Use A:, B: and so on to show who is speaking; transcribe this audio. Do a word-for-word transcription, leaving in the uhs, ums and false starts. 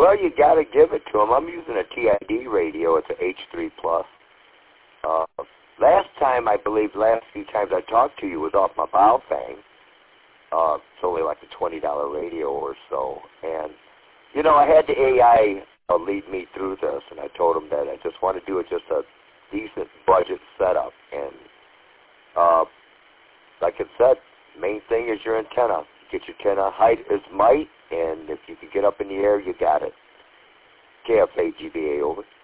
A: Well, you got to give it to them. I'm using a T I D radio. It's an H three plus. Uh, last time, I believe, last few times I talked to you was off my Baofeng. Uh, it's only like a twenty dollar radio or so. And, you know, I had the A I uh, lead me through this, and I told him that I just want to do it just a decent budget setup. And uh, like I said, main thing is your antenna. Get your antenna height as might, and if you can get up in the air, you got it. K F A G B A, over.